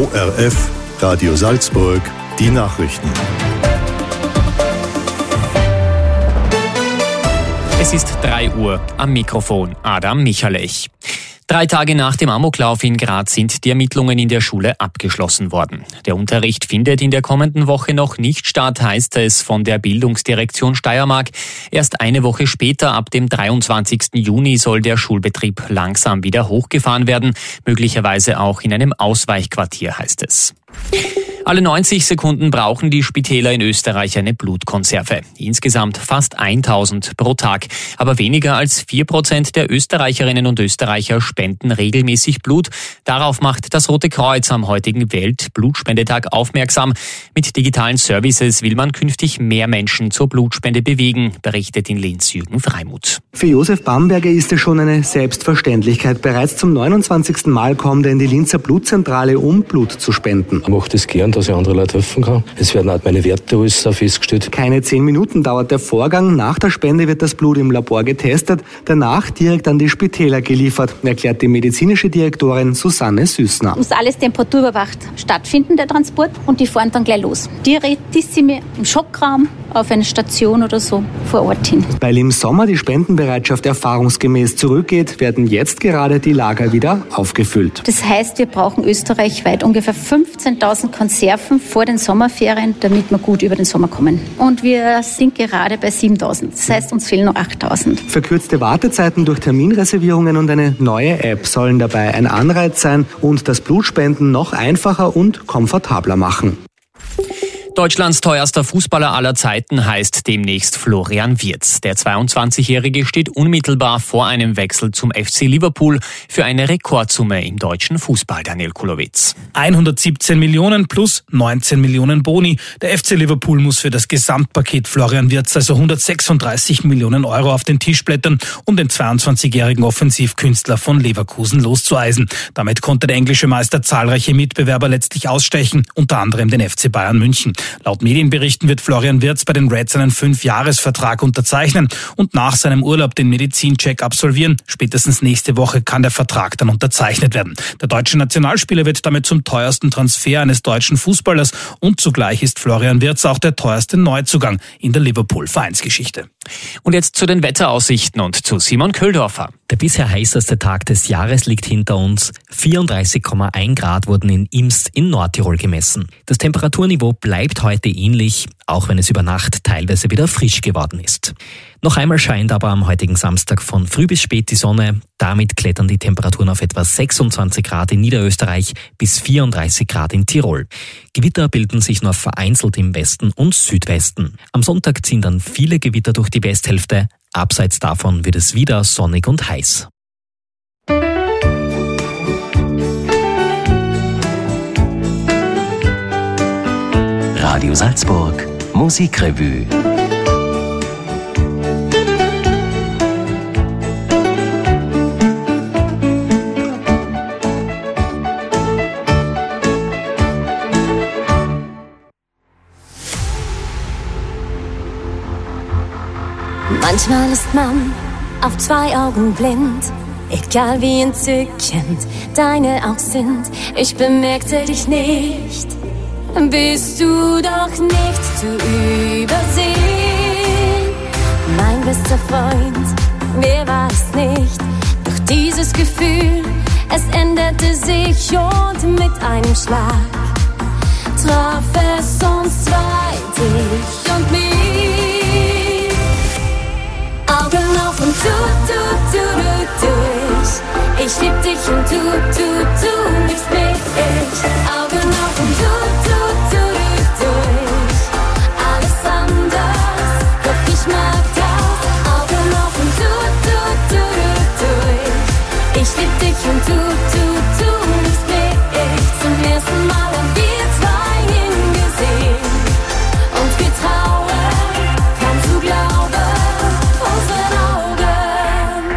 ORF Radio Salzburg, die Nachrichten. Es ist 3 Uhr, am Mikrofon Adam Michalech. 3 Tage nach dem Amoklauf in Graz sind die Ermittlungen in der Schule abgeschlossen worden. Der Unterricht findet in der kommenden Woche noch nicht statt, heißt es von der Bildungsdirektion Steiermark. Erst eine Woche später, ab dem 23. Juni, soll der Schulbetrieb langsam wieder hochgefahren werden, möglicherweise auch in einem Ausweichquartier, heißt es. Alle 90 Sekunden brauchen die Spitäler in Österreich eine Blutkonserve. Insgesamt fast 1000 pro Tag. Aber weniger als 4% der Österreicherinnen und Österreicher spenden regelmäßig Blut. Darauf macht das Rote Kreuz am heutigen Weltblutspendetag aufmerksam. Mit digitalen Services will man künftig mehr Menschen zur Blutspende bewegen, berichtet in Linz Jürgen Freimuth. Für Josef Bamberger ist es schon eine Selbstverständlichkeit. Bereits zum 29. Mal kommt er in die Linzer Blutzentrale, um Blut zu spenden. Ich mache das gern, dass ich anderen Leuten helfen kann. Es werden auch meine Werte alles festgestellt. Keine 10 Minuten dauert der Vorgang. Nach der Spende wird das Blut im Labor getestet, danach direkt an die Spitäler geliefert, erklärt die medizinische Direktorin Susanne Süßner. Muss alles temperaturüberwacht stattfinden, der Transport, und die fahren dann gleich los. Direktissime im Schockraum, auf eine Station oder so vor Ort hin. Weil im Sommer die Spendenbereitschaft erfahrungsgemäß zurückgeht, werden jetzt gerade die Lager wieder aufgefüllt. Das heißt, wir brauchen österreichweit ungefähr 15.000 Konserven vor den Sommerferien, damit wir gut über den Sommer kommen. Und wir sind gerade bei 7.000. Das heißt, uns fehlen noch 8.000. Verkürzte Wartezeiten durch Terminreservierungen und eine neue App sollen dabei ein Anreiz sein und das Blutspenden noch einfacher und komfortabler machen. Deutschlands teuerster Fußballer aller Zeiten heißt demnächst Florian Wirtz. Der 22-Jährige steht unmittelbar vor einem Wechsel zum FC Liverpool für eine Rekordsumme im deutschen Fußball, Daniel Kulowitz. 117 Millionen plus 19 Millionen Boni. Der FC Liverpool muss für das Gesamtpaket Florian Wirtz also 136 Millionen Euro auf den Tisch blättern, um den 22-jährigen Offensivkünstler von Leverkusen loszueisen. Damit konnte der englische Meister zahlreiche Mitbewerber letztlich ausstechen, unter anderem den FC Bayern München. Laut Medienberichten wird Florian Wirtz bei den Reds einen 5-Jahres-Vertrag unterzeichnen und nach seinem Urlaub den Medizincheck absolvieren. Spätestens nächste Woche kann der Vertrag dann unterzeichnet werden. Der deutsche Nationalspieler wird damit zum teuersten Transfer eines deutschen Fußballers und zugleich ist Florian Wirtz auch der teuerste Neuzugang in der Liverpool-Vereinsgeschichte. Und jetzt zu den Wetteraussichten und zu Simon Köhldorfer. Der bisher heißeste Tag des Jahres liegt hinter uns. 34,1 Grad wurden in Imst in Nordtirol gemessen. Das Temperaturniveau bleibt heute ähnlich, auch wenn es über Nacht teilweise wieder frisch geworden ist. Noch einmal scheint aber am heutigen Samstag von früh bis spät die Sonne. Damit klettern die Temperaturen auf etwa 26 Grad in Niederösterreich bis 34 Grad in Tirol. Gewitter bilden sich nur vereinzelt im Westen und Südwesten. Am Sonntag ziehen dann viele Gewitter durch die Westhälfte. Abseits davon wird es wieder sonnig und heiß. Radio Salzburg Musikrevue. Manchmal ist man auf 2 Augen blind, egal wie entzückend deine auch sind. Ich bemerkte dich nicht, bist du doch nicht zu übersehen. Mein bester Freund, wer war es nicht? Doch dieses Gefühl, es änderte sich und mit einem Schlag traf es uns zwei, dich und mich. Augen auf und du ich. Ich lieb dich und du liebst mich. Augen auf und du ich. Alles anders, doch ich mag das. Augen auf und du ich. Ich lieb dich und du liebst mich. Zum ersten Mal haben wir zwei hingesehen und wir trauen, kannst du glauben, unseren Augen.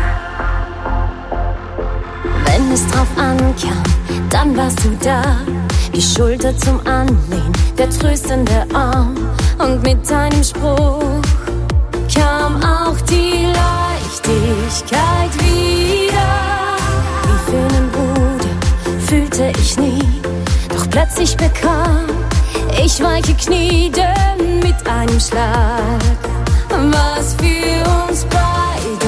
Wenn es drauf ankam, dann warst du da. Die Schulter zum Anlehnen, der tröstende Arm. Und mit deinem Spruch kam auch die Leichtigkeit wieder. Wie für einen Bruder fühlte ich nie, doch Plötzlich bekam ich weiche Knie, denn mit einem Schlag war's für uns beide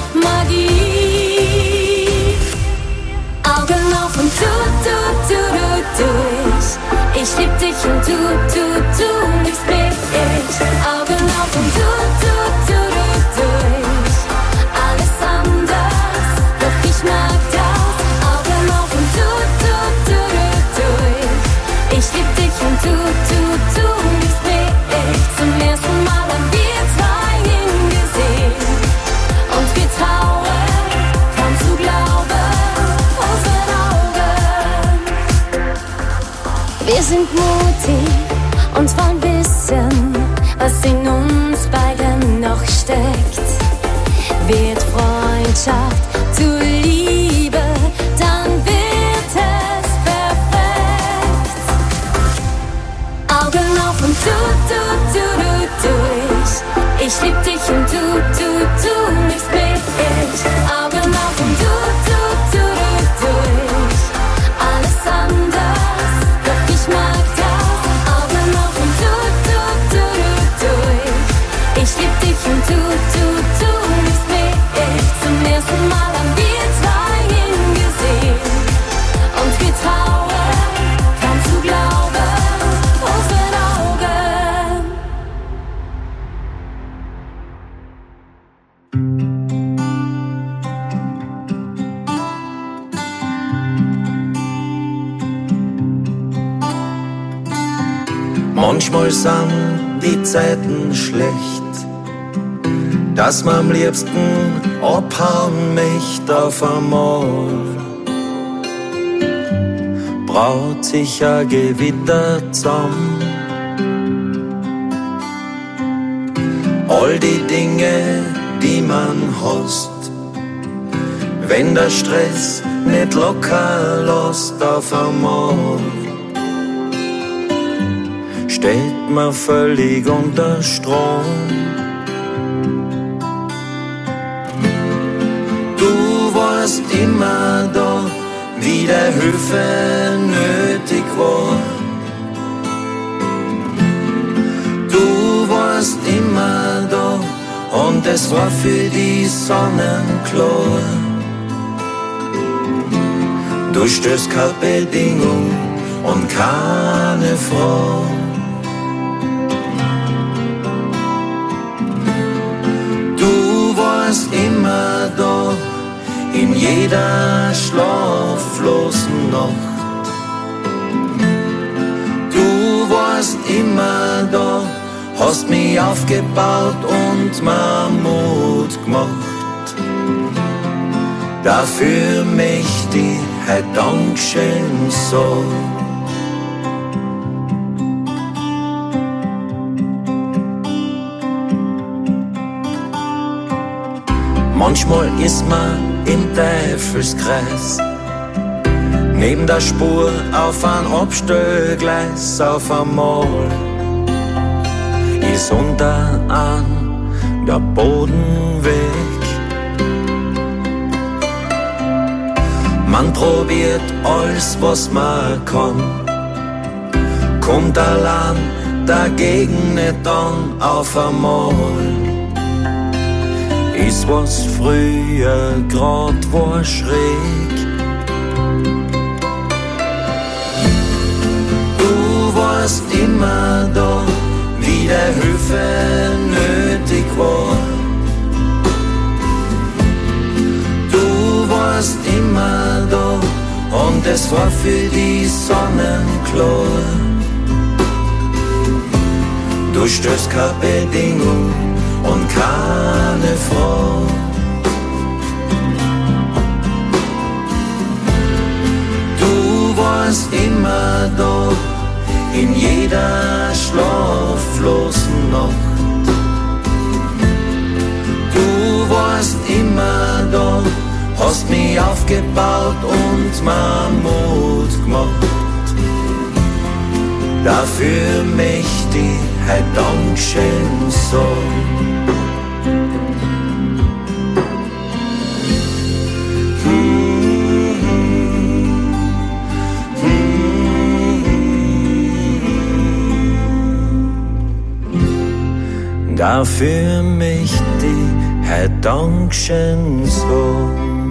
Magie. Augen auf und du ich. Ich lieb dich und du liebst mich. Augen auf und du ich. Alles anders, doch ich mag das. Augen auf und du ich. Ich lieb dich und du liebst mich. Zum ersten Mal haben wir zwei hingesehen und wir trauen, kaum zu glauben, unseren Augen. Wir sind mutig und wollen wissen, was in uns beiden noch steckt. Wird Freundschaft zur Liebe, dann wird es perfekt. Augen auf und du ich. Ich lieb dich und du liebst mich. Augen auf und du ich. Alles anders, doch ich mag das. Augen auf und du ich. Ich lieb dich und du liebst mich. Zum ersten Mal haben wir zwei hingesehen und wir trauen, kaum zu glauben, unseren Augen. Manchmal sind die Zeiten schlecht, dass man am liebsten abhauen möchte auf einmal. Braut sich ein Gewitter zusammen. All die Dinge, die man hasst, wenn der Stress nicht locker lässt auf einmal, steht man völlig unter Strom. Du warst immer da, wie der Hilfe nötig war. Du warst immer da und es war für die sonnenklar. Du stößt keine Bedingung und keine Frau. Du warst immer da, in jeder schlaflosen Nacht. Du warst immer da, hast mich aufgebaut und mir Mut gemacht. Dafür möchte ich heute Dankeschön sagen. Manchmal ist man im Teufelskreis, neben der Spur auf ein Abstellgleis auf einmal ist unter an der Boden weg. Man probiert alles, was man kann, kommt allein dagegen nicht an auf einmal. Ist was früher grad war schräg. Du warst immer da, wie der Hilfe nötig war. Du warst immer da und es war für die sonnenklar. Du stößt keine Bedingung und keine Frau. Du warst immer da, in jeder schlaflosen Nacht. Du warst immer da, hast mich aufgebaut und mir Mut gemacht. Dafür möchte ich heute Dankeschön sagen. dafür mich die Herr Dankeschön so.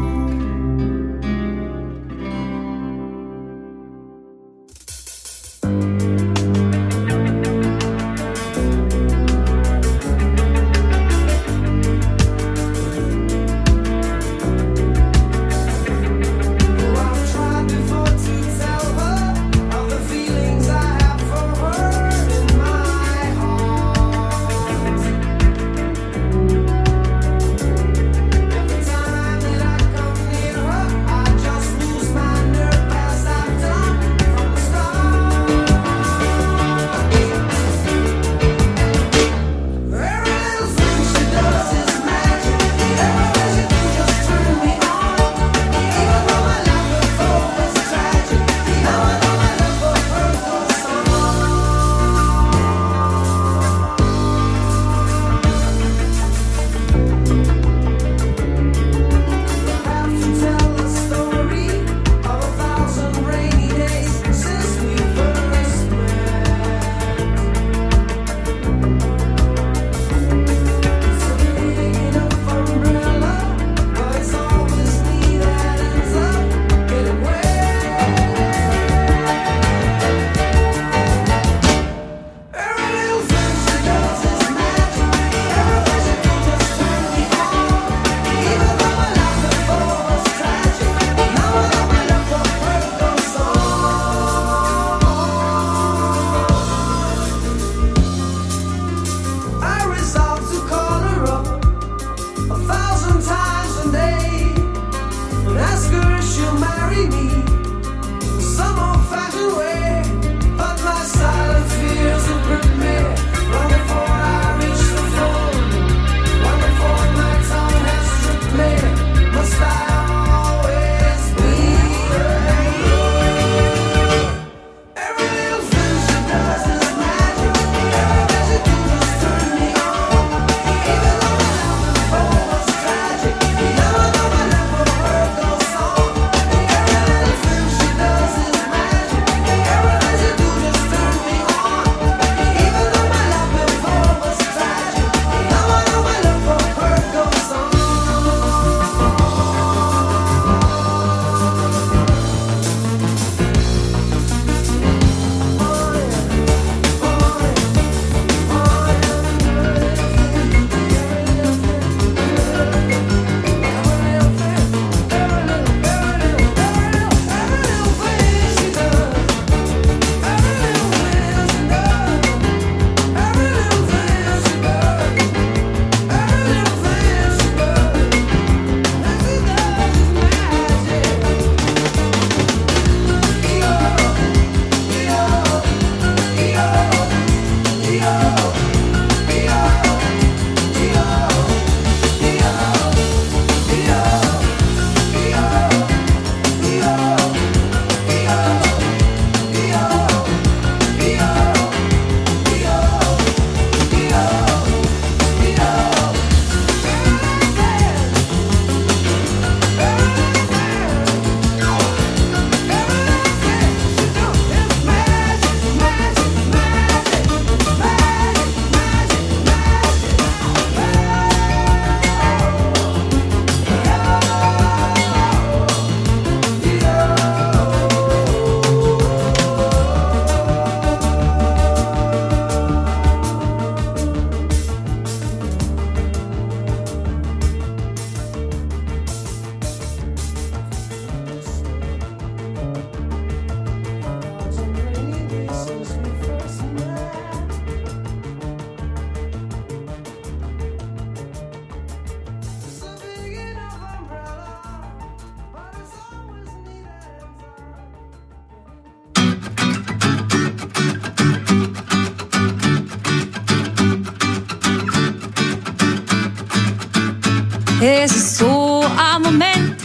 Es ist so ein Moment,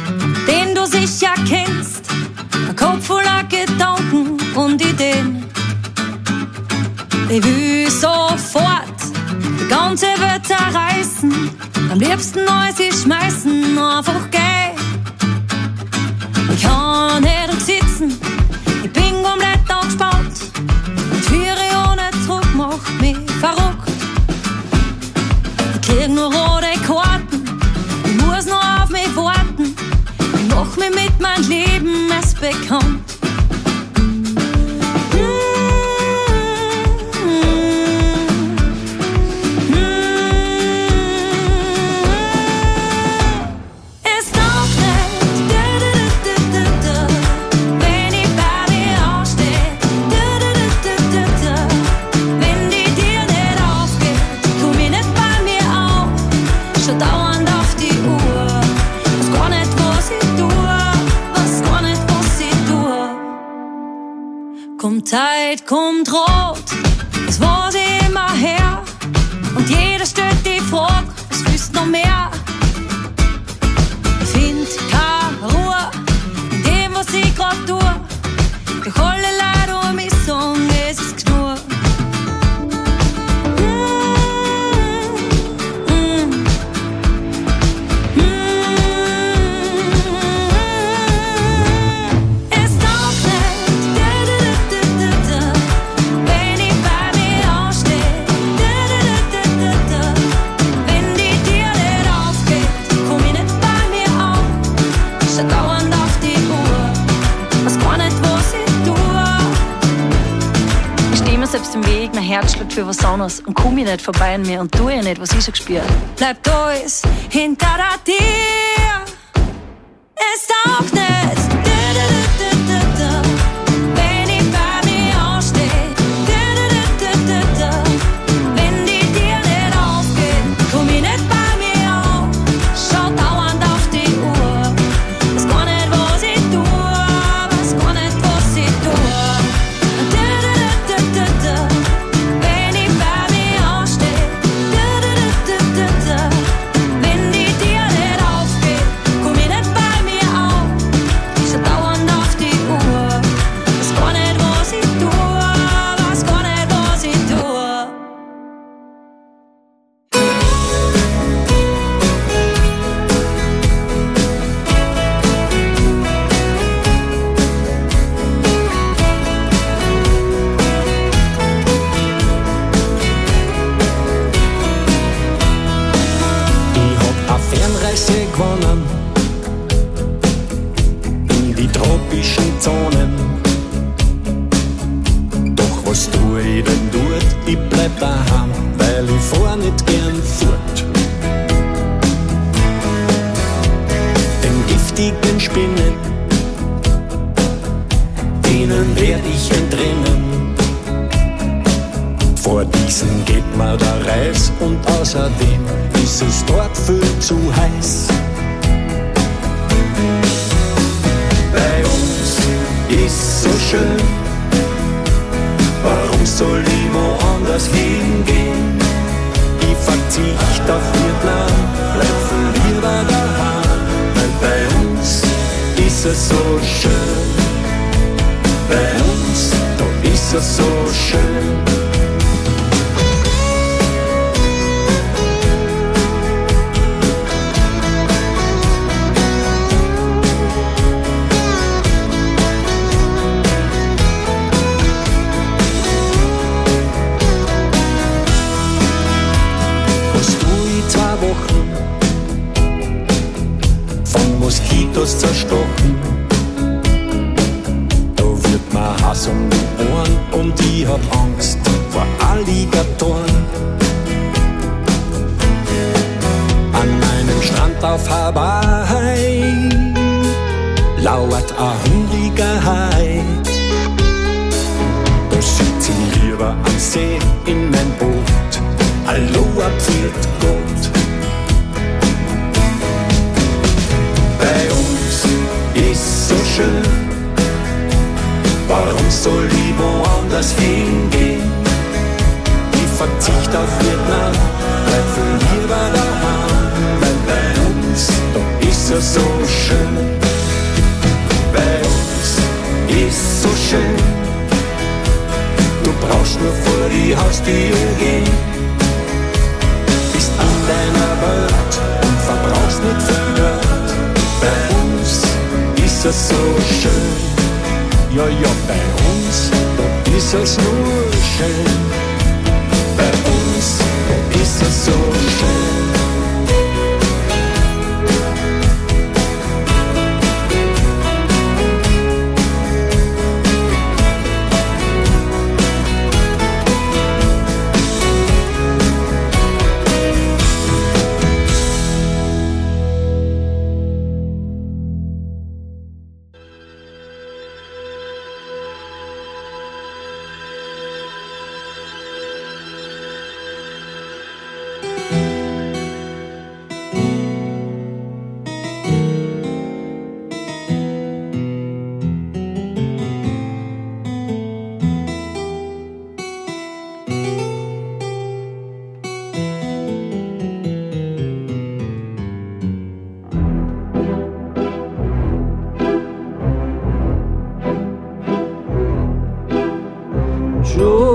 den du sicher kennst. Ein Kopf voller Gedanken und Ideen. Ich will sofort die ganze Welt zerreißen. Am liebsten alles schmeißen, einfach gehen. Ich kann nicht sitzen, ich bin komplett angespannt. Und Führe ohne Druck macht mich verrückt. bekommt. Kommt Zeit, kommt Rot, das war sie immer her. Und jeder stellt die Frage, was willst du noch mehr? Ich find keine Ruhe in dem, was ich grad tue. Doch alle Leute um mich sagen, es ist genug. Selbst im Weg, mein Herz schlägt für was anderes und komm ich nicht vorbei an mir und tu ich nicht, was ich schon gespürt. Bleibt alles hinter der Tür, es taugt nicht. Wenn ich bei mir ansteh, wenn die Tür nicht aufgeht, komm ich nicht bei mir an. Schau dauernd auf die Uhr, weiß gar nicht, was ich tue, weiß gar nicht, was ich tue. Wenn ich bei mir ansteh, wenn die Tür nicht aufgeht, komm ich nicht bei mir an. Schau dauernd auf die Uhr, weiß gar nicht, was ich tue, weiß gar nicht, was ich tue. Ich hab eine Fernreise gewonnen in die tropischen Zonen. Doch was tue ich denn dort? Ich bleib daheim, weil ich fahr nicht gern fort. Den giftigen Spinnen, denen werd ich entrinnen. Vor diesen geht mir der Reis und außerdem ist es dort viel zu heiß. Bei uns ist so schön, warum soll ich woanders hingehen? Ich verzicht auf Vietnam, bleib viel lieber daheim, weil bei uns ist es so schön. Bei uns, da ist es so schön. Von Moskitos zerstochen, da wird mir Hass um die Ohren und ich hab Angst vor Alligatoren. An einem Strand auf Hawaii lauert ein hungriger Hai. Da sitz ich lieber am See in mein Boot, Aloha pfiat Gott. Bei uns ist so schön, warum soll ich woanders hingehen? Ich verzicht auf Vietnam, bleib viel lieber daheim, weil bei uns, da ist es so schön. Bei uns ist so schön, du brauchst nur vor die Haustür gehen, bist in deiner Welt und verbrauchst nicht viel Geld. Bei uns ist es so schön, ja, ja, bei uns, da ist es nur schön. Bei uns, da ist es so schön.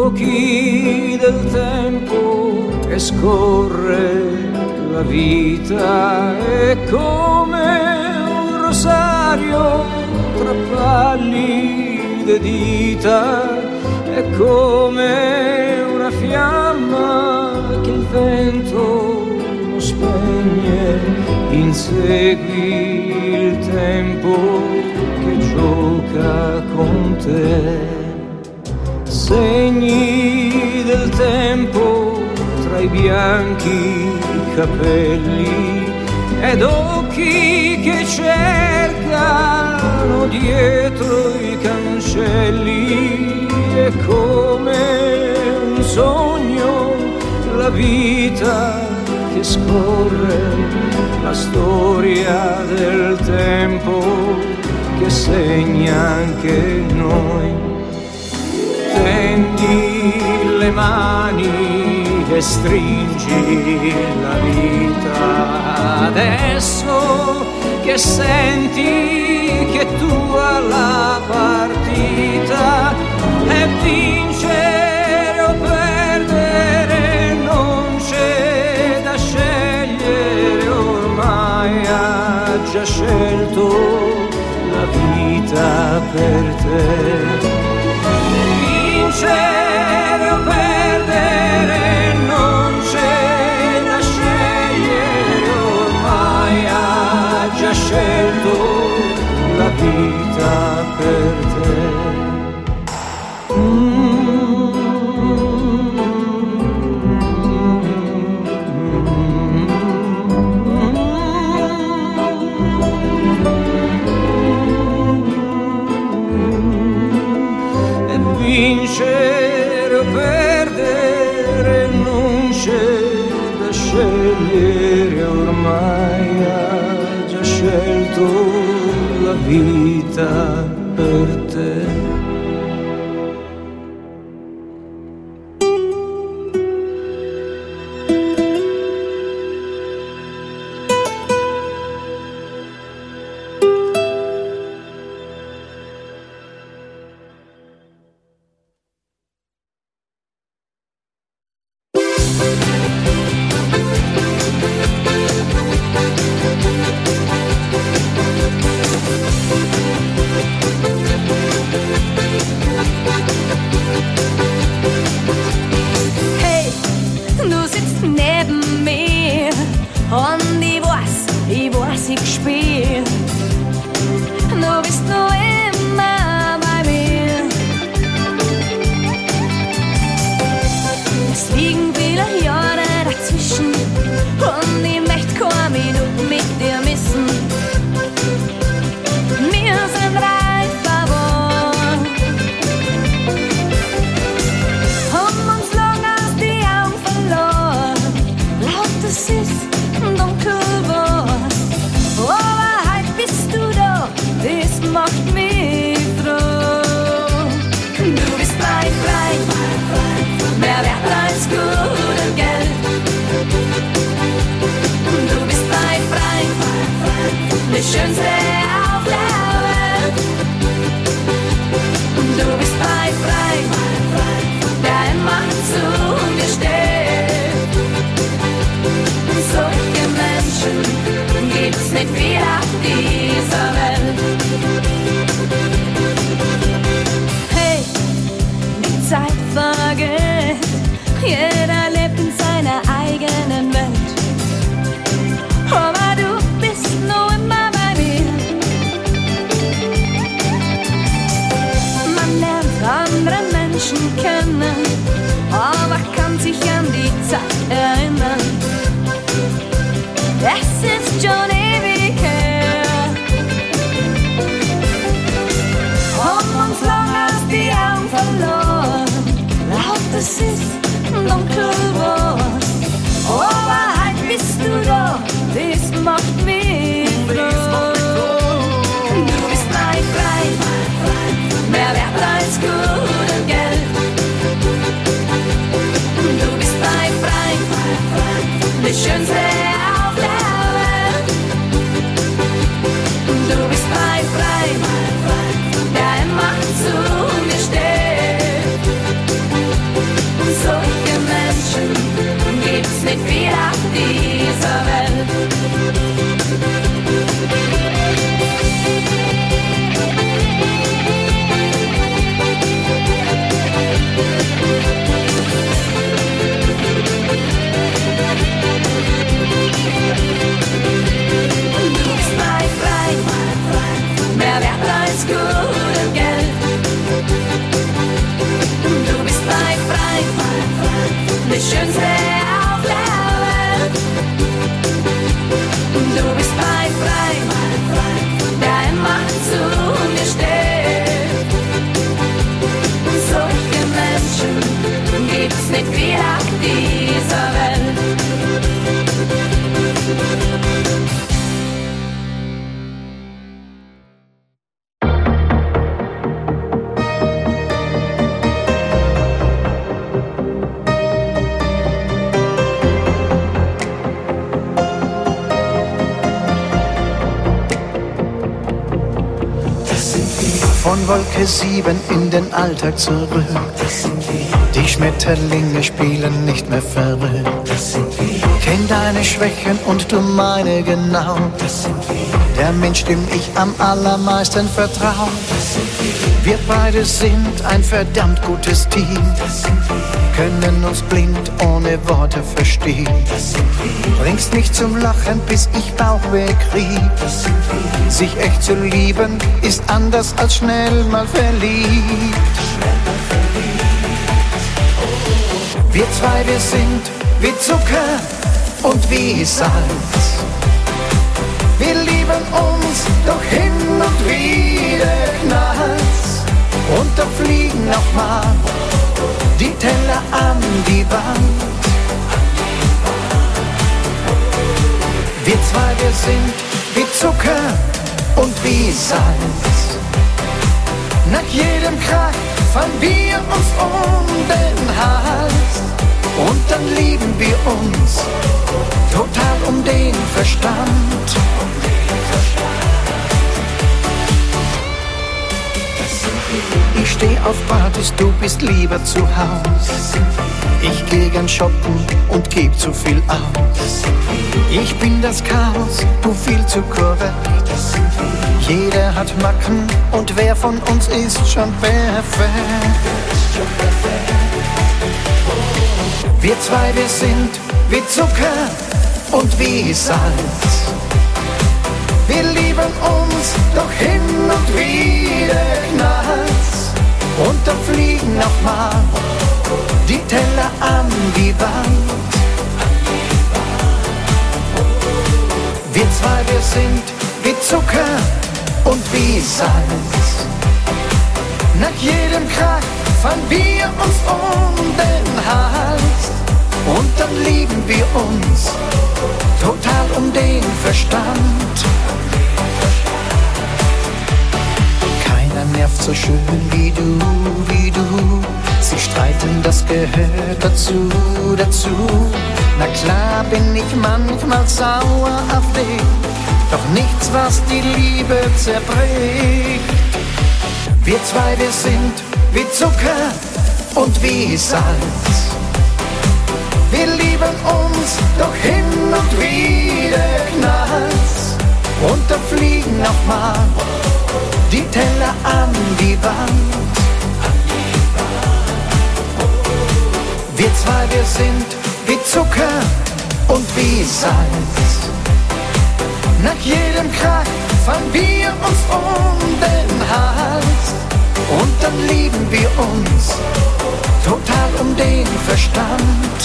occhi del tempo che scorre la vita è come un rosario tra pallide dita, è come una fiamma che il vento non spegne, insegui il tempo che gioca con te. Segni del tempo tra i bianchi capelli ed occhi che cercano dietro i cancelli, è come un sogno la vita che scorre, la storia del tempo che segna anche noi. Tendi le mani e stringi la vita adesso che senti che tua la partita è vincere o perdere, non c'è da scegliere, ormai ha già scelto la vita per te. Vincere o perdere, non c'è da scegliere, ormai ha già scelto la vita per te. Vincere o perdere, non c'è da scegliere, ormai ha già scelto la vita per te. Mehr wert als Gut und Geld. Wolke 7 in den Alltag zurück. Die Schmetterlinge spielen nicht mehr verrückt. Kenn deine Schwächen und du meine genau. Der Mensch, dem ich am allermeisten vertrau. Wir beide sind ein verdammt gutes Team. Können uns blind ohne Worte verstehen. Bringst mich zum Lachen, bis ich Bauchweh krieg. Sich echt zu lieben, ist anders als schnell mal verliebt. Wir zwei, wir sind wie Zucker und wie Salz. Wir lieben uns, doch hin und wieder knallt's. Und da fliegen nochmal die Teller an die Wand. Wir zwei, wir sind wie Zucker und wie Salz. Nach jedem Krach fallen wir uns um den Hals. Und dann lieben wir uns total um den Verstand. Ich steh auf Partys, du bist lieber zu Haus. Ich geh gern shoppen und geb zu viel aus. Ich bin das Chaos, du viel zu korrekt. Jeder hat Macken und wer von uns ist schon perfekt? Wir zwei, wir sind wie Zucker und wie Salz. Wir lieben uns, doch hin und wieder knallt's. Und da fliegen nochmal die Teller an die Wand. Wir zwei, wir sind wie Zucker und wie Salz. Nach jedem Krach fallen wir uns um den Hals. Und dann lieben wir uns total um den Verstand. Keiner nervt so schön wie du, wie du. Sie streiten, das gehört dazu. Na klar bin ich manchmal sauer auf dich, doch nichts, was die Liebe zerbricht. Wir zwei, wir sind wie Zucker und wie Salz. Wir lieben uns, doch hin und wieder knallt's. Und da fliegen nochmal die Teller an die Wand. Wir zwei, wir sind wie Zucker und wie Salz. Nach jedem Krach fallen wir uns um den Hals. Und dann lieben wir uns total um den Verstand.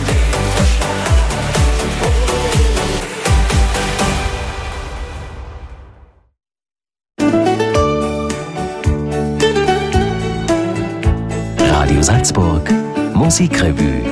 Radio Salzburg Musikrevue.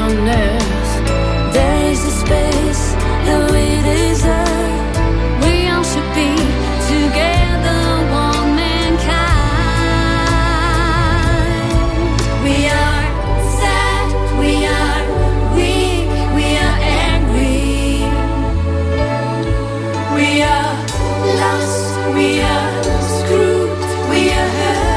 on earth. There is a space that we deserve. We all should be together, one mankind. We are sad, we are weak, we are angry. We are lost, we are screwed, we are hurt.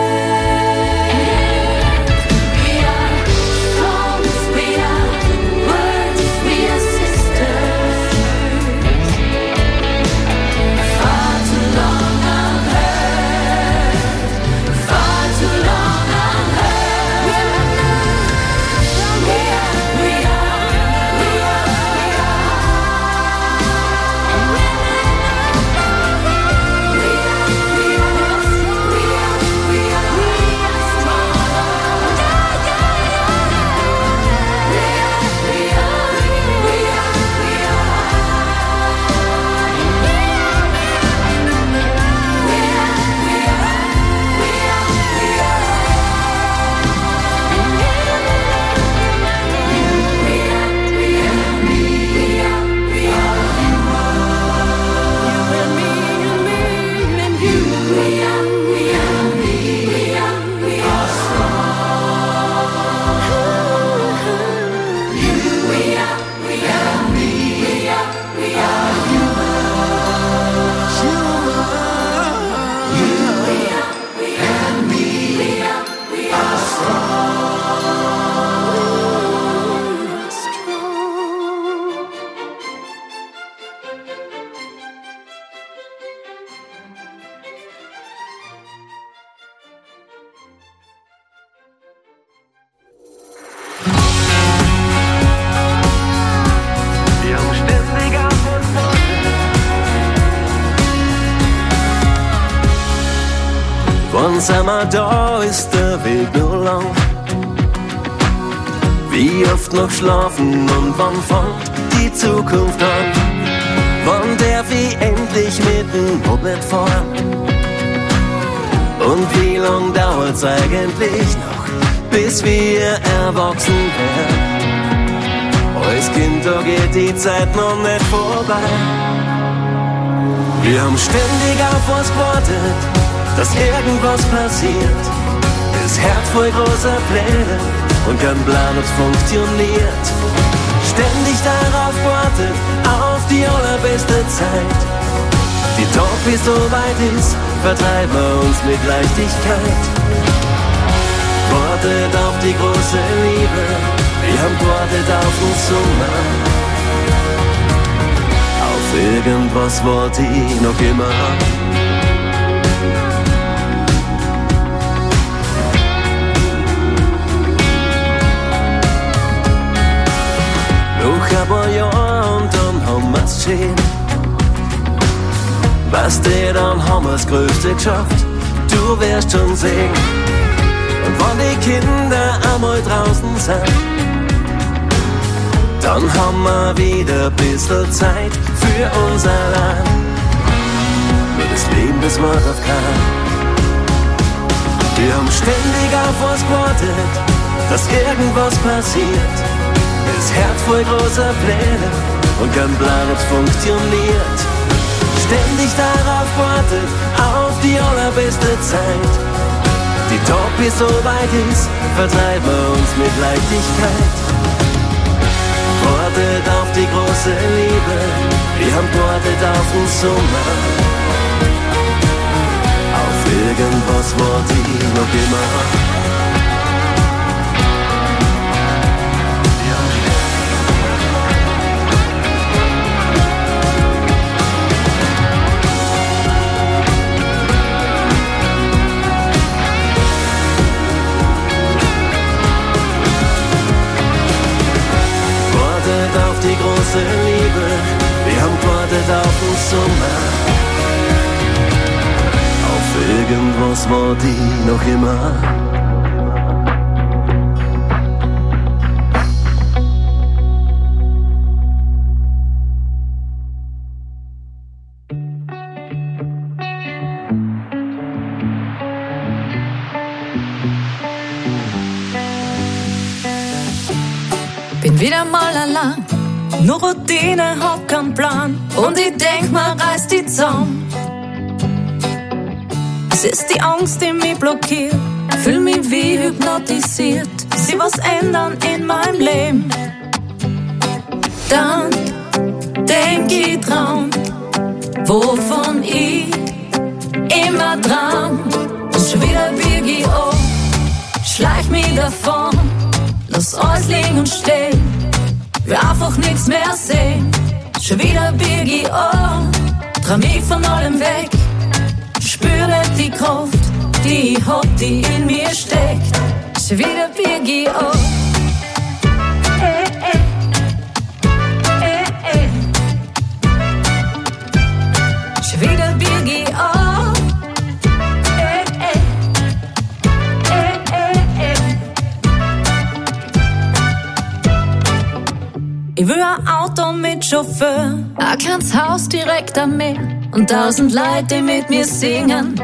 Wann sind wir da, ist der Weg nur lang. Wie oft noch schlafen und wann fängt die Zukunft an? Wann darf ich endlich mit dem Moped fahren? Und wie lang dauert's eigentlich noch, bis wir erwachsen werden? Als Kind, da geht die Zeit noch nicht vorbei. Wir haben ständig auf was gewartet, dass irgendwas passiert. Das Herz voll großer Pläne und kein Plan, ob's funktioniert. Ständig darauf wartet, auf die allerbeste Zeit. Die Tag, wie so weit ist, vertreiben wir uns mit Leichtigkeit. Wartet auf die große Liebe, wir haben gewartet auf den Sommer. Auf irgendwas warte ich noch immer. Noch ein paar Jahre und dann haben wir's schön. Weißt du, dann haben wir's Größte geschafft, du wirst schon sehen. Und wenn die Kinder einmal draußen sind, dann haben wir wieder ein bisschen Zeit für uns allein. Nur das Leben, das wartet auf keinen. Wir haben ständig auf was gewartet, dass irgendwas passiert. Das Herz voll großer Pläne und kein Plan, ob's funktioniert. Ständig darauf wartet, auf die allerbeste Zeit. Die Tag, wie so weit ist, vertreiben wir uns mit Leichtigkeit. Wartet auf die große Liebe, wir haben wartet auf den Sommer. Auf irgendwas warte ich noch immer. Die große Liebe, wir haben gewartet auf den Sommer. Auf irgendwas warte ich noch immer. Bin wieder mal allein, nur Routine, hab keinen Plan. Und ich denk, man reißt die zusammen. Es ist die Angst, die mich blockiert. Fühl mich wie hypnotisiert. Sie was ändern in meinem Leben. Dann denk ich dran, wovon ich immer dran. Schon wieder bieg ich um, schleich mich davon. Lass alles liegen und stehen, will einfach nichts mehr sehen. Schon wieder bieg ich um, trau mich von allem weg. Spüre die Kraft, die ich hab, die in mir steckt. Schon wieder bieg ich um. Schon wieder bieg ich um. Ich will ein Auto mit Chauffeur, ein kleines Haus direkt am Meer und 1000 Leute, die mit mir singen.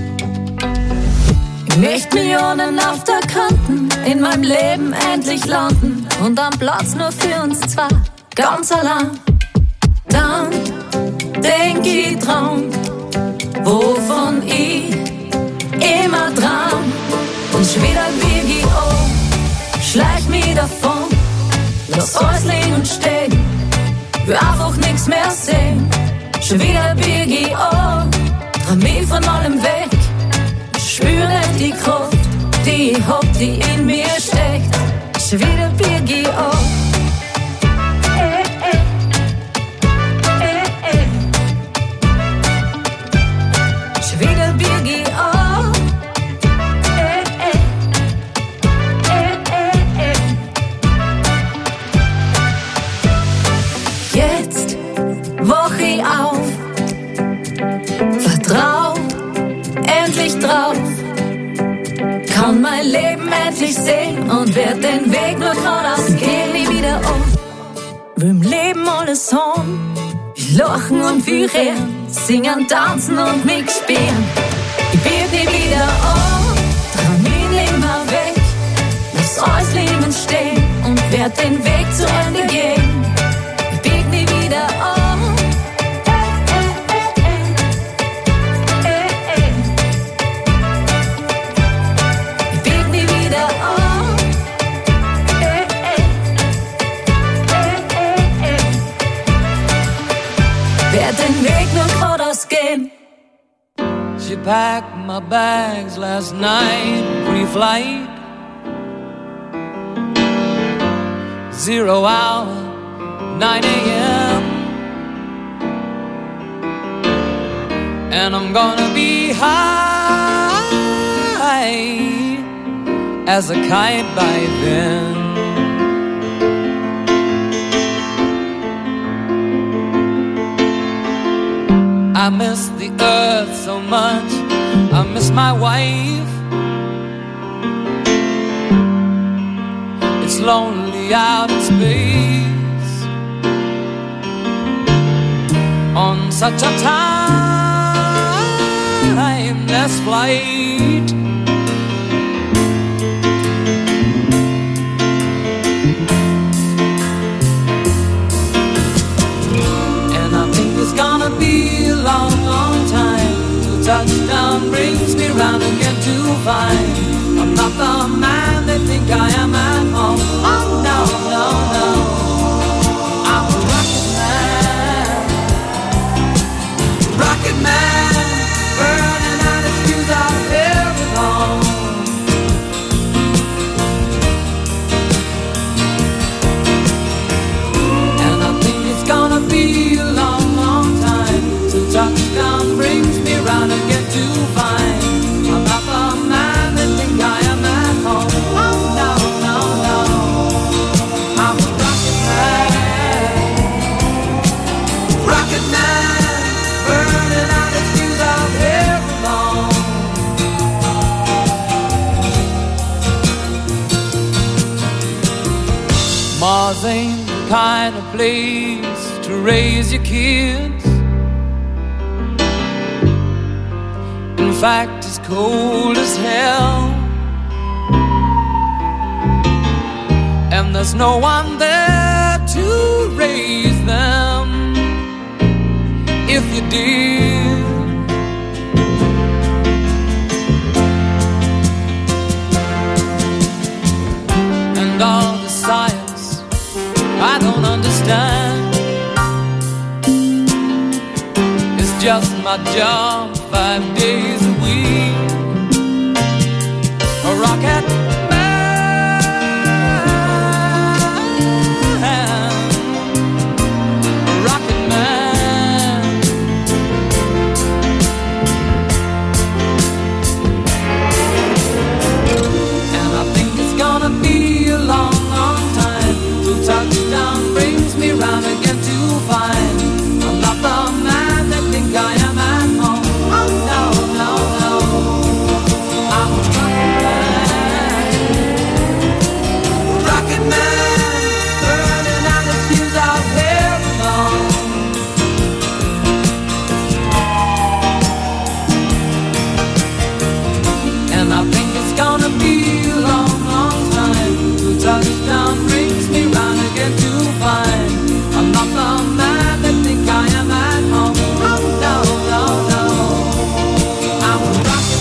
Ich möchte Millionen auf der Kanten in meinem Leben endlich landen und am Platz nur für uns zwei, ganz allein. Dann denk ich dran, wovon ich immer dran. Und schon wieder bieg ich um, schleich mich davon. Lass alles liegen und stehen, will einfach nichts mehr sehen. Schon wieder bieg ich um, trau mich von allem weg. Spüre die Kraft, die ich hab, die in mir steckt. Schon wieder bieg ich um. Schon wieder bieg ich um. Jetzt wach ich auf, vertrau endlich drauf, kann mein Leben endlich sehen und werd den Weg nur geradeaus gehen. Nie wieder um, will im Leben alles haben, wir lachen und wir reden, singen, tanzen und mich spielen. Ich bieg nie wieder um, trau mich nicht mehr weg, lass alles liegen und stehen und werd den Weg zu Ende gehen. Ich bieg nie wieder um. Den Weg nur geradeaus gehen. She packed my bags last night, pre-flight. 0 hour, 9 a.m. And I'm gonna be high as a kite by then. I miss the earth so much, I miss my wife. It's lonely out in space on such a timeless flight. And I think it's gonna be a long, long time till touchdown brings me round again to find I'm not the man they think I am at home. Oh no, no, no, I'm a rocket man, burning out his fuse out here alone. And I think it's gonna be a long, long time till touchdown brings me round again to find I'm not the man they think I am at home. Oh no, no, no, I'm a rocket man, burning out his fuse out here alone. Mars ain't the kind of place to raise your kids. In fact, it's cold as hell. And and there's no one there to raise them. If you did, and all the science I don't understand, it's just my job 5 days a week. A rocket man, a rocket man. And I think it's gonna be a long, long time till touchdown brings me round again to find I'm not the man that think I am at home. Oh no, no, no, I'm a rocket man, burning out the fuse out there alone. And I think it's gonna be a long, long time till touchdown brings me round again to find I'm not the man that think I am at home. Oh no, no, no, I'm a rocket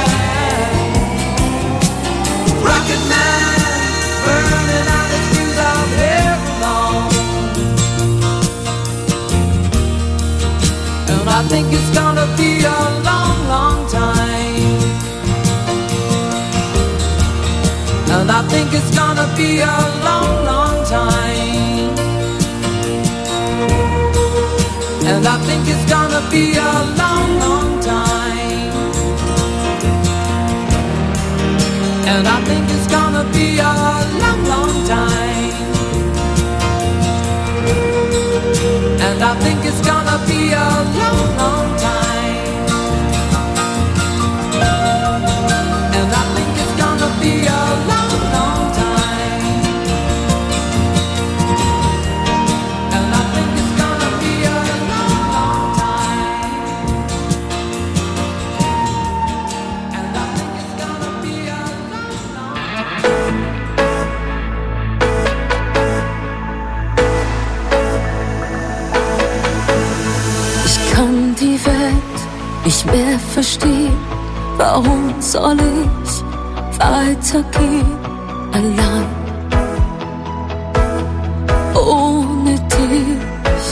man, burning out the fuse out here alone. And I think it's gonna be a long, long time. And I think it's gonna be a long, long time. And I think it's gonna be a long, long time. And I think it's gonna be a long, long time. And I think it's gonna be a long, long time. And I think it's gonna be a long, long time. And I think it's gonna be a long, long time. And I think it's gonna be a long, long time. Ich kann die Welt nicht mehr verstehen. Warum soll ich weitergehen allein? Ohne dich.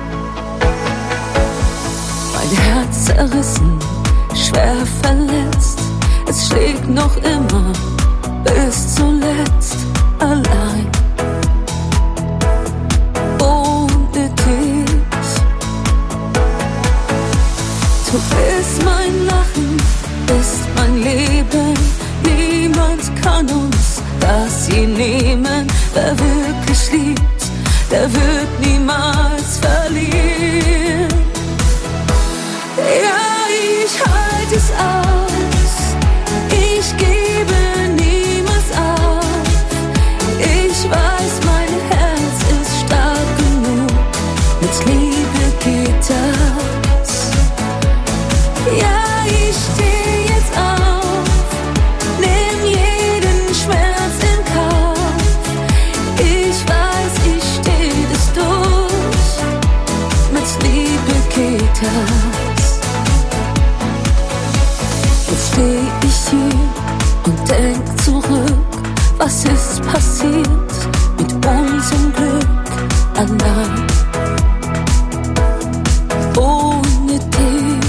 Mein Herz zerrissen, schwer verletzt. Es schlägt noch immer bis zuletzt allein. Ohne dich. Du bist mein Lachen, bist mein Leben. Niemand kann uns das je nehmen. Wer wirklich liebt, der wird niemals verlieren. Ja, ich halte es aus. Ich gebe niemals auf. Ich weiß, mein Herz ist stark genug. Mit Liebe geht das. Ja, ich steh jetzt auf. Nimm jeden Schmerz in Kauf. Ich weiß, ich steh das durch. Mit Liebe geht das. Jetzt steh ich hier und denk zurück. Was ist passiert mit unserem Glück allein? Ohne dich.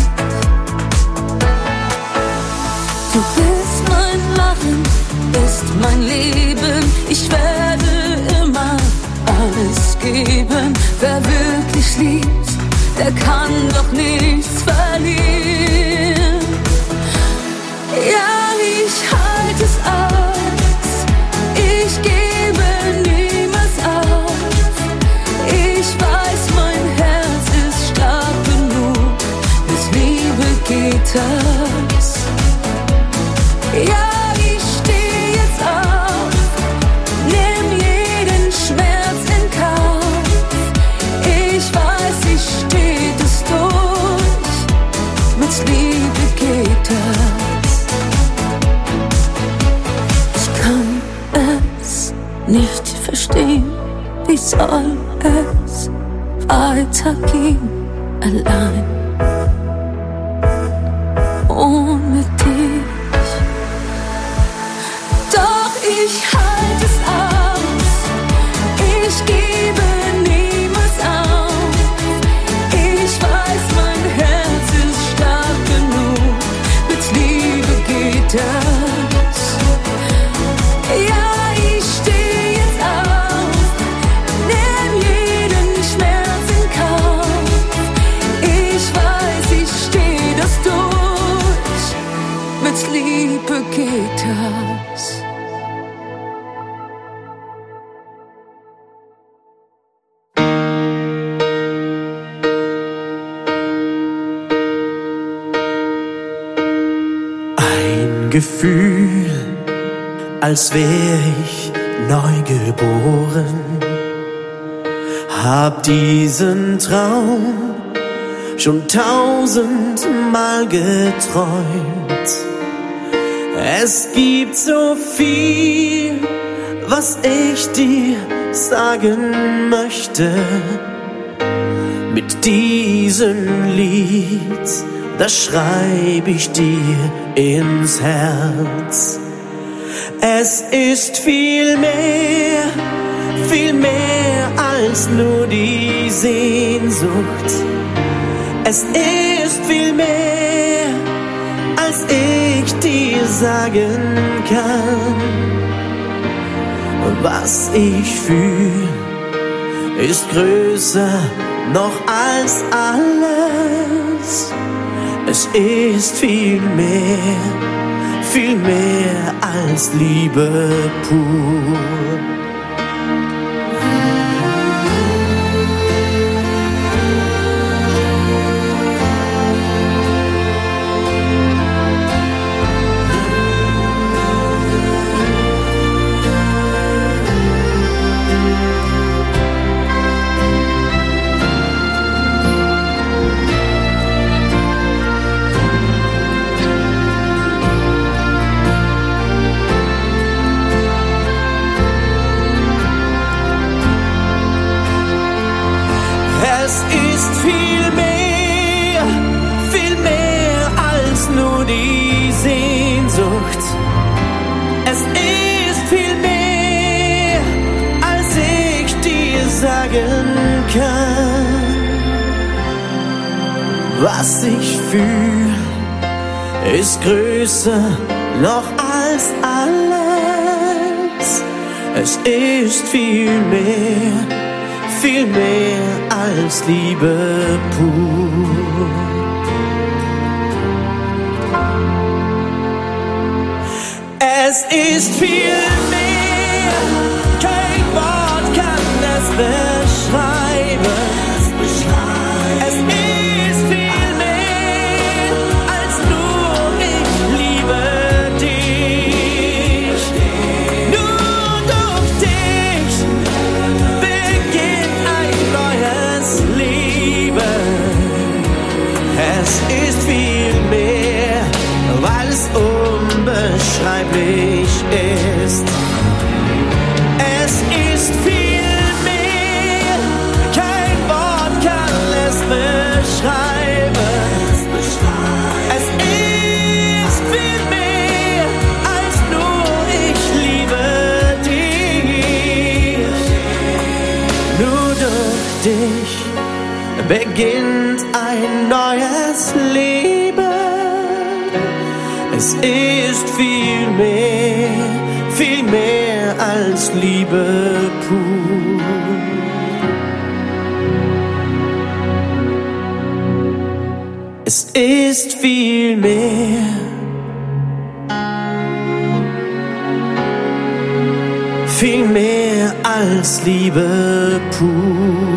Du bist mein Lachen, bist mein Leben. Ich werde immer alles geben. Wer wirklich liebt, der kann doch nichts verlieren. Ja, ich halte es aus. Ich gebe niemals auf. Ich weiß, mein Herz ist stark genug. Mit Liebe geht das. Ja, ich steh jetzt auf. Nimm jeden Schmerz in Kauf. Ich weiß, ich steh das durch. Mit Liebe geht das. Ich kann es nicht verstehen. soll es weitergehen, allein ohne dich. Doch ich halte es aus, ich gebe niemals auf. Ich weiß, mein Herz ist stark genug, mit Liebe geht das. Ja, ich steh jetzt auf, nimm jeden Schmerz in Kauf. Ich weiß, ich steh das durch, mit Liebe geht das. Gefühl, als wär ich neugeboren, hab diesen Traum schon 1000-mal geträumt. Es gibt so viel, was ich dir sagen möchte. Mit diesem Lied, das schreib ich dir ins Herz. Es ist viel mehr als nur die Sehnsucht. Es ist viel mehr, als ich dir sagen kann. Und was ich fühl, ist größer noch als alles. Es ist viel mehr als Liebe pur. Was ich fühl, ist größer noch als alles. Es ist viel mehr als Liebe pur. Es ist viel mehr, kein Wort kann es beschreiben. Es ist viel mehr als nur ich liebe dich. Nur durch dich beginnt ein neues Leben. Es ist viel mehr, weil es unbeschreiblich ist. Es ist viel mehr, kein Wort kann es beschreiben. Es ist viel mehr als nur ich liebe dich. Nur durch dich beginnt ein neues Leben. Es ist viel mehr als Liebe pur. Es ist viel mehr als Liebe pur.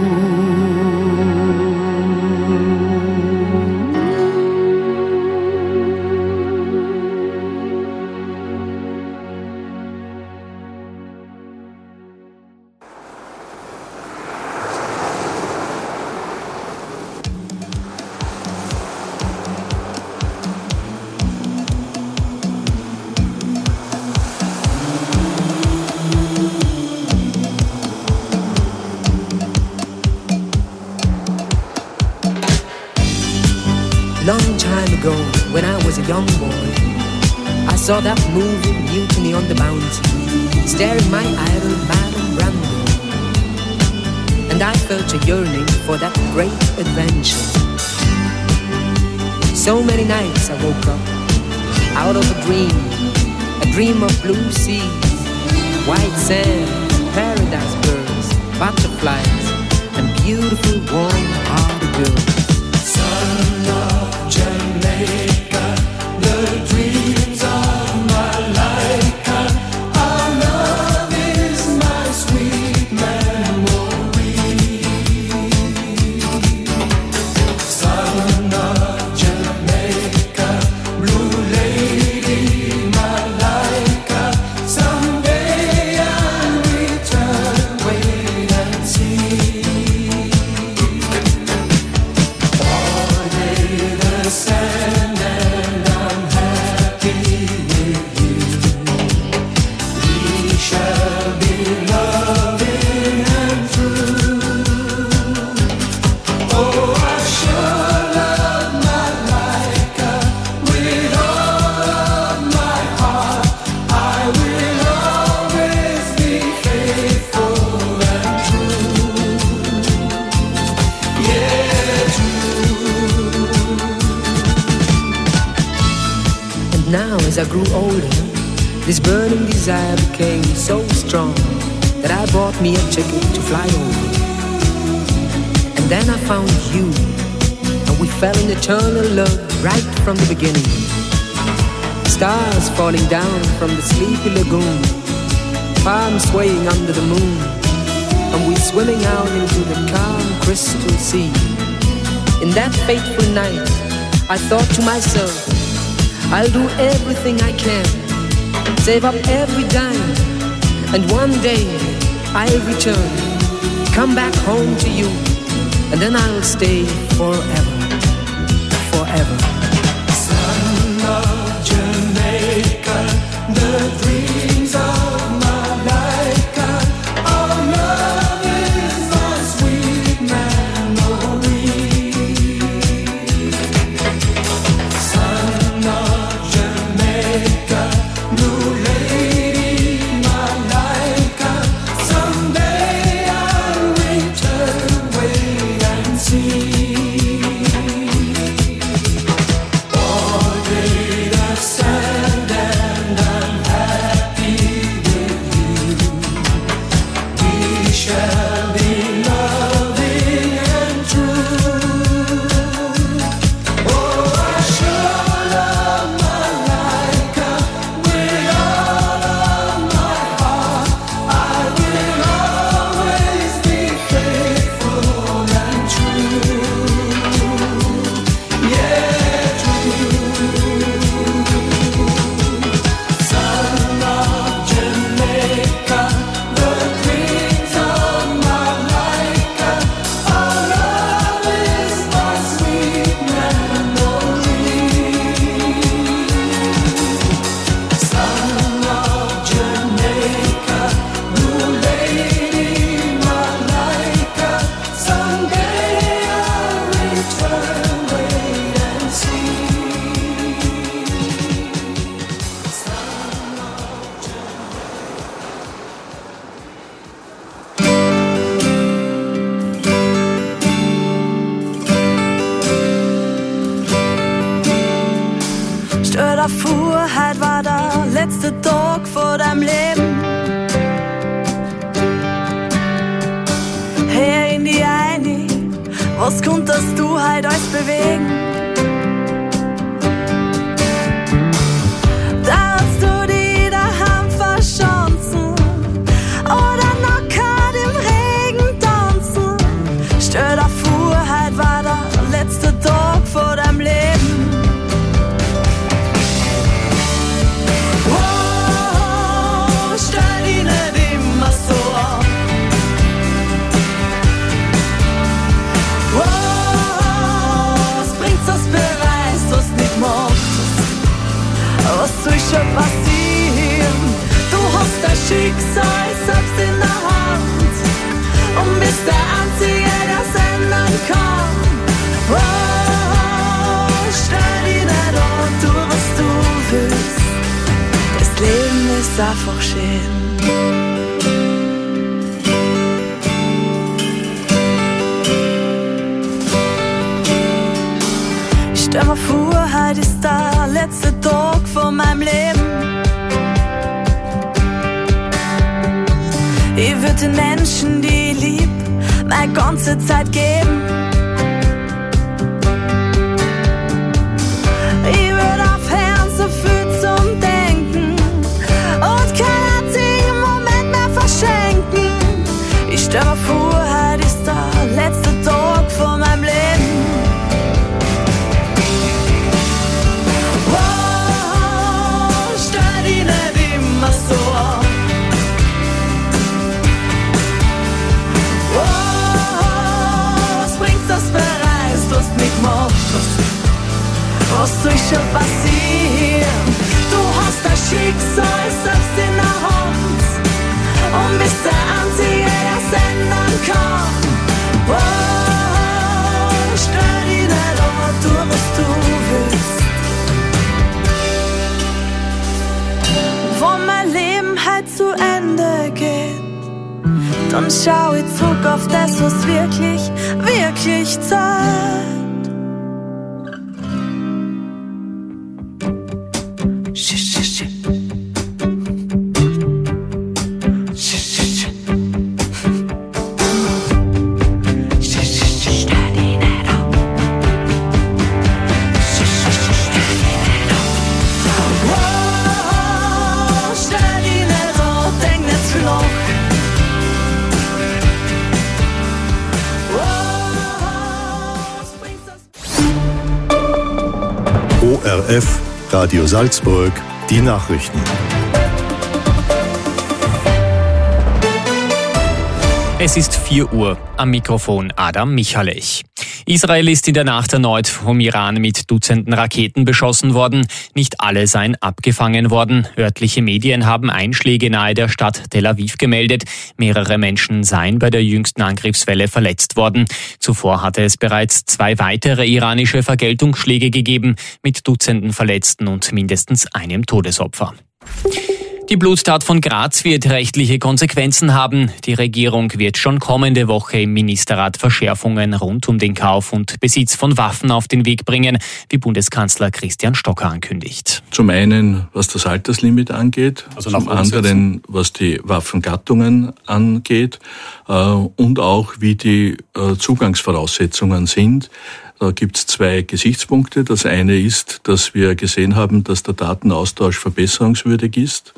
Long time ago, when I was a young boy, I saw that movie Mutiny on the Bounty, staring my idol Marlon Brando, and I felt a yearning for that great adventure. So many nights I woke up out of a dream of blue seas, white sand, paradise birds, butterflies, and beautiful warm-hearted girls. Son of Jamaica, the dreams of Malika, our love is my sweet memory. Son of Jamaica, blue lady Malika, someday I'll return, wait and see. All day the sand and I'm happy with you. We shall be loving and true. Oh, I sure love Malika with all of my heart. I will always be faithful and true. Yeah, true. And now as I grew older, this burning desire became so strong that I bought me a ticket to fly over. And then I found you, and we fell in eternal love right from the beginning. Stars falling down from the sleepy lagoon, palms swaying under the moon, and we swimming out into the calm crystal sea. In that fateful night, I thought to myself, I'll do everything I can, save up every dime, and one day I'll return, come back home to you, and then I'll stay forever, forever. Son of Jamaica, the dreams of Malika, our love is my sweet memory. Son of Jamaica, blue lady Malika, someday I'll return, wait and see. All day the sand and I'm happy with you. We shall be loving and true. Oh, I sure love Malika with all of my heart. I will always be faithful and true. Yeah, true. Son of Jamaica, the dreams of Malika, our love is my sweet memory. Son of Jamaica, blue lady Malika, someday I'll return, wait and see. Stell dir vor, heute war der letzte Tag vor deinem Leben. Her in die eine, was konntest du heute alles bewegen? Darfst du die daheim verschanzen oder nackert im Regen tanzen? Stell dir vor, heute war der letzte Tag vor deinem Leben. Stell dich nicht immer so an. Was bringt's ist einfach schön. Stell mir vor, heute ist der letzte Tag von meinem Leben. Ich würde den Menschen, die ich lieb, meine ganze Zeit geben. Ich würde aufhören, so viel zum Denken und keinen einzigen Moment mehr verschenken. Ich stell mir vor, heute ist der letzte Tag von meinem Leben. Was soll schon passieren? Du hast das Schicksal selbst in der Hand und bist der Einzige, der es ändern kann. Oh, stell dich nicht an, tu was du willst. Wenn mein Leben halt zu Ende geht, dann schau ich zurück auf das, was wirklich, wirklich zählt. ORF Radio Salzburg, die Nachrichten. Es ist 4 Uhr, am Mikrofon Adam Michalech. Israel ist in der Nacht erneut vom Iran mit Dutzenden Raketen beschossen worden. Nicht alle seien abgefangen worden. Örtliche Medien haben Einschläge nahe der Stadt Tel Aviv gemeldet. Mehrere Menschen seien bei der jüngsten Angriffswelle verletzt worden. Zuvor hatte es bereits 2 weitere iranische Vergeltungsschläge gegeben, mit Dutzenden Verletzten und mindestens einem Todesopfer. Die Bluttat von Graz wird rechtliche Konsequenzen haben. Die Regierung wird schon kommende Woche im Ministerrat Verschärfungen rund um den Kauf und Besitz von Waffen auf den Weg bringen, wie Bundeskanzler Christian Stocker ankündigt. Zum einen, was das Alterslimit angeht, zum anderen, was die Waffengattungen angeht und auch, wie die Zugangsvoraussetzungen sind. Da gibt es 2 Gesichtspunkte. Das eine ist, dass wir gesehen haben, dass der Datenaustausch verbesserungswürdig ist.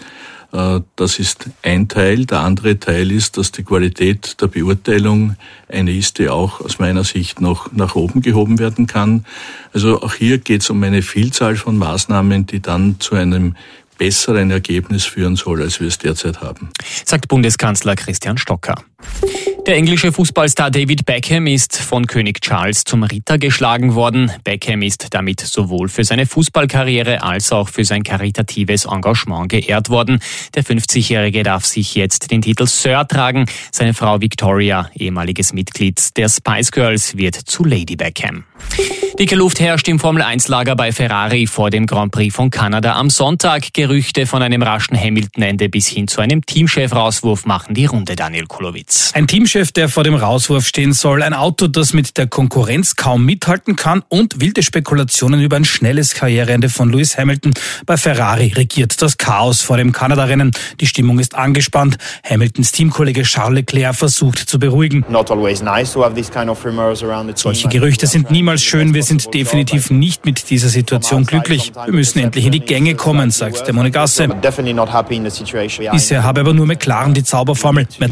Das ist ein Teil. Der andere Teil ist, dass die Qualität der Beurteilung eine ist, die auch aus meiner Sicht noch nach oben gehoben werden kann. Also auch hier geht es um eine Vielzahl von Maßnahmen, die dann zu einem besseren Ergebnis führen soll, als wir es derzeit haben, sagt Bundeskanzler Christian Stocker. Der englische Fußballstar David Beckham ist von König Charles zum Ritter geschlagen worden. Beckham ist damit sowohl für seine Fußballkarriere als auch für sein karitatives Engagement geehrt worden. Der 50-Jährige darf sich jetzt den Titel Sir tragen. Seine Frau Victoria, ehemaliges Mitglied der Spice Girls, wird zu Lady Beckham. Dicke Luft herrscht im Formel-1-Lager bei Ferrari vor dem Grand Prix von Kanada am Sonntag. Gerüchte von einem raschen Hamilton-Ende bis hin zu einem Teamchef-Rauswurf machen die Runde, Daniel Kulowitz. Ein Teamchef, der vor dem Rauswurf stehen soll, ein Auto, das mit der Konkurrenz kaum mithalten kann und wilde Spekulationen über ein schnelles Karriereende von Lewis Hamilton. Bei Ferrari regiert das Chaos vor dem Kanada-Rennen. Die Stimmung ist angespannt. Hamiltons Teamkollege Charles Leclerc versucht zu beruhigen. Solche Gerüchte sind niemals schön. Wir sind definitiv nicht mit dieser Situation glücklich. Wir müssen endlich in die Gänge kommen, sagt der Monegasse. Bisher habe aber nur McLaren die Zauberformel.